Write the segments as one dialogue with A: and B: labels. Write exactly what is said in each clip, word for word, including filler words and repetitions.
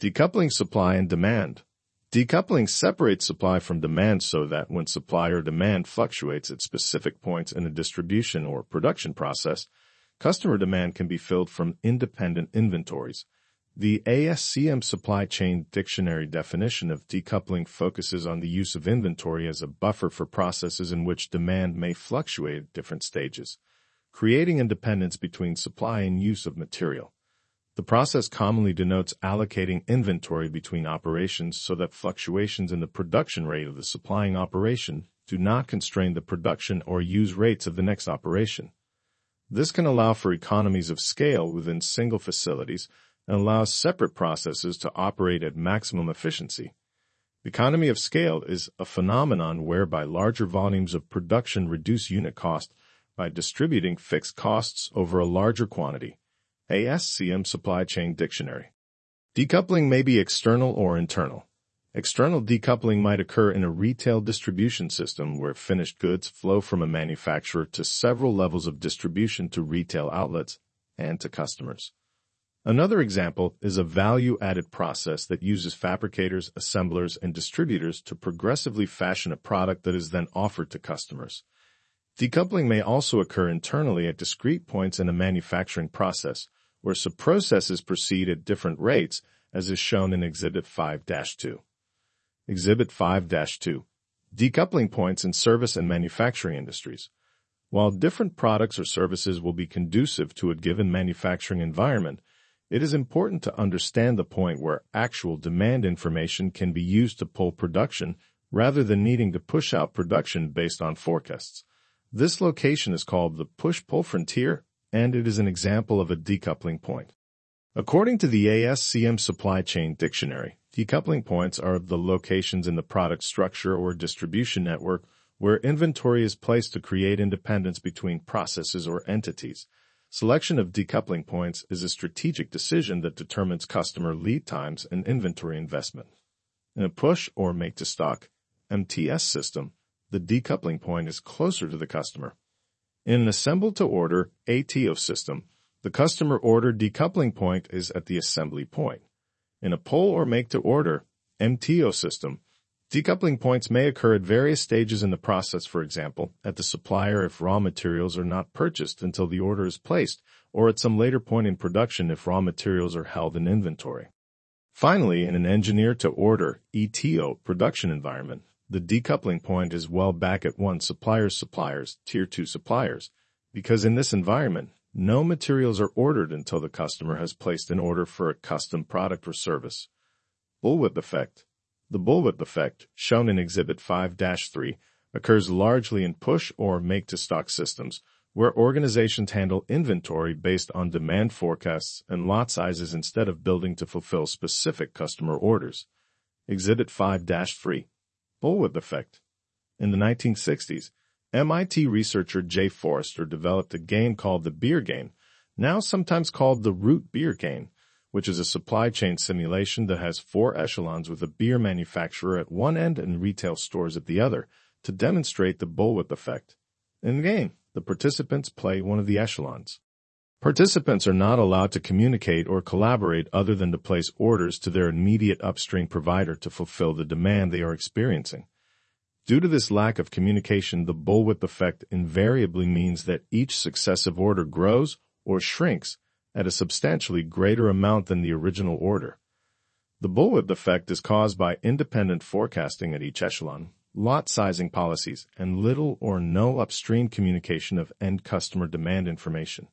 A: Decoupling supply and demand. Decoupling separates supply from demand so that when supply or demand fluctuates at specific points in a distribution or production process, customer demand can be filled from independent inventories. The A S C M Supply Chain Dictionary definition of decoupling focuses on the use of inventory as a buffer for processes in which demand may fluctuate at different stages, creating independence between supply and use of material. The process commonly denotes allocating inventory between operations so that fluctuations in the production rate of the supplying operation do not constrain the production or use rates of the next operation. This can allow for economies of scale within single facilities and allows separate processes to operate at maximum efficiency. Economy of scale is a phenomenon whereby larger volumes of production reduce unit cost by distributing fixed costs over a larger quantity. A S C M Supply Chain Dictionary. Decoupling may be external or internal. External decoupling might occur in a retail distribution system where finished goods flow from a manufacturer to several levels of distribution to retail outlets and to customers. Another example is a value-added process that uses fabricators, assemblers, and distributors to progressively fashion a product that is then offered to customers. Decoupling may also occur internally at discrete points in a manufacturing process, where sub-processes proceed at different rates, as is shown in Exhibit five dash two. Exhibit five dash two. Decoupling points in service and manufacturing industries. While different products or services will be conducive to a given manufacturing environment, it is important to understand the point where actual demand information can be used to pull production rather than needing to push out production based on forecasts. This location is called the push-pull frontier, and it is an example of a decoupling point. According to the A S C M Supply Chain Dictionary, decoupling points are the locations in the product structure or distribution network where inventory is placed to create independence between processes or entities. Selection of decoupling points is a strategic decision that determines customer lead times and inventory investment. In a push or make-to-stock M T S system, the decoupling point is closer to the customer. In an assemble-to-order A T O system, the customer order decoupling point is at the assembly point. In a pull or make-to-order M T O system, decoupling points may occur at various stages in the process, for example, at the supplier if raw materials are not purchased until the order is placed, or at some later point in production if raw materials are held in inventory. Finally, in an engineer-to-order E T O production environment, the decoupling point is well back at one supplier's suppliers, tier two suppliers, because in this environment, no materials are ordered until the customer has placed an order for a custom product or service. Bullwhip effect. The bullwhip effect, shown in Exhibit five dash three, occurs largely in push or make-to-stock systems, where organizations handle inventory based on demand forecasts and lot sizes instead of building to fulfill specific customer orders. Exhibit five dash three. Bullwhip effect. In the nineteen sixties, M I T researcher Jay Forrester developed a game called the beer game, now sometimes called the root beer game, which is a supply chain simulation that has four echelons with a beer manufacturer at one end and retail stores at the other, to demonstrate the bullwhip effect. In the game, the participants play one of the echelons. Participants are not allowed to communicate or collaborate other than to place orders to their immediate upstream provider to fulfill the demand they are experiencing. Due to this lack of communication, the bullwhip effect invariably means that each successive order grows or shrinks at a substantially greater amount than the original order. The bullwhip effect is caused by independent forecasting at each echelon, lot sizing policies, and little or no upstream communication of end customer demand information.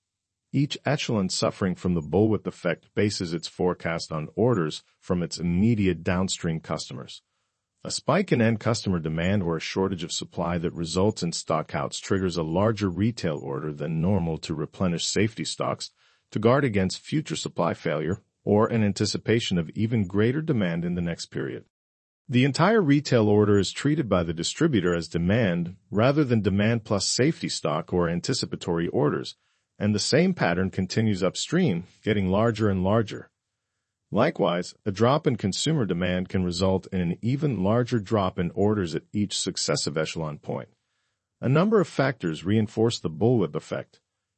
A: Each echelon suffering from the bullwhip effect bases its forecast on orders from its immediate downstream customers. A spike in end customer demand or a shortage of supply that results in stockouts triggers a larger retail order than normal to replenish safety stocks to guard against future supply failure or an anticipation of even greater demand in the next period. The entire retail order is treated by the distributor as demand rather than demand plus safety stock or anticipatory orders, and the same pattern continues upstream, getting larger and larger. Likewise, a drop in consumer demand can result in an even larger drop in orders at each successive echelon point. A number of factors reinforce the bullwhip effect.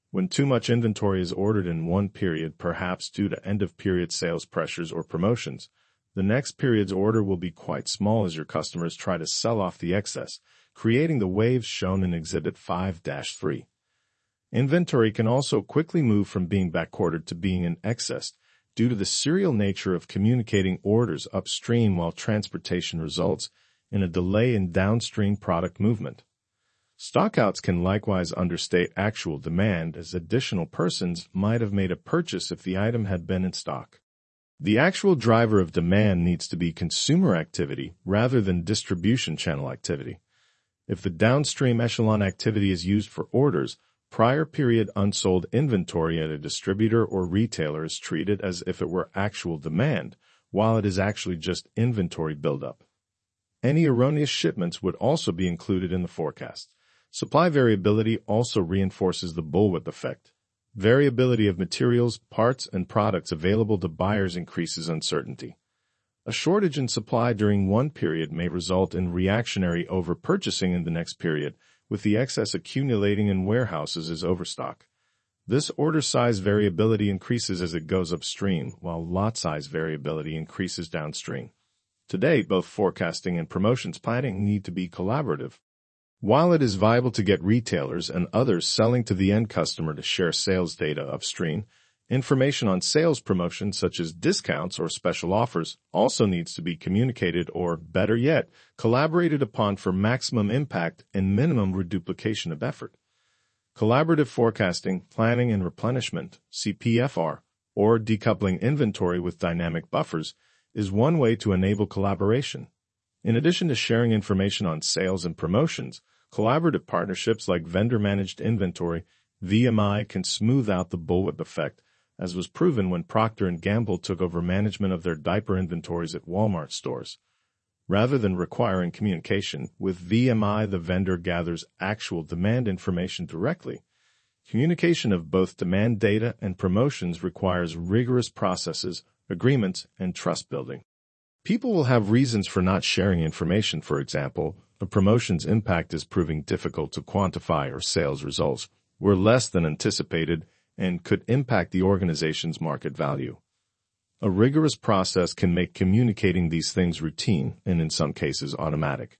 A: When too much inventory is ordered in one period, perhaps due to end-of-period sales pressures or promotions, the next period's order will be quite small as your customers try to sell off the excess, creating the waves shown in Exhibit five dash three. Inventory can also quickly move from being backordered to being in excess due to the serial nature of communicating orders upstream, while transportation results in a delay in downstream product movement. Stockouts can likewise understate actual demand, as additional persons might have made a purchase if the item had been in stock. The actual driver of demand needs to be consumer activity rather than distribution channel activity. If the downstream echelon activity is used for orders, prior period unsold inventory at a distributor or retailer is treated as if it were actual demand, while it is actually just inventory buildup. Any erroneous shipments would also be included in the forecast. Supply variability also reinforces the bullwhip effect. Variability of materials, parts, and products available to buyers increases uncertainty. A shortage in supply during one period may result in reactionary over-purchasing in the next period, with the excess accumulating in warehouses as overstock. This order size variability increases as it goes upstream, while lot size variability increases downstream. Today, both forecasting and promotions planning need to be collaborative. While it is viable to get retailers and others selling to the end customer to share sales data upstream, information on sales promotions such as discounts or special offers also needs to be communicated or, better yet, collaborated upon for maximum impact and minimum reduplication of effort. Collaborative forecasting, planning, and replenishment, C P F R, or decoupling inventory with dynamic buffers, is one way to enable collaboration. In addition to sharing information on sales and promotions, collaborative partnerships like vendor-managed inventory, V M I, can smooth out the bullwhip effect, as was proven when Procter and Gamble took over management of their diaper inventories at Walmart stores. Rather than requiring communication, with V M I the vendor gathers actual demand information directly. Communication of both demand data and promotions requires rigorous processes, agreements, and trust building. People will have reasons for not sharing information. For example, a promotion's impact is proving difficult to quantify, or sales results were less than anticipated and could impact the organization's market value. A rigorous process can make communicating these things routine and, in some cases, automatic.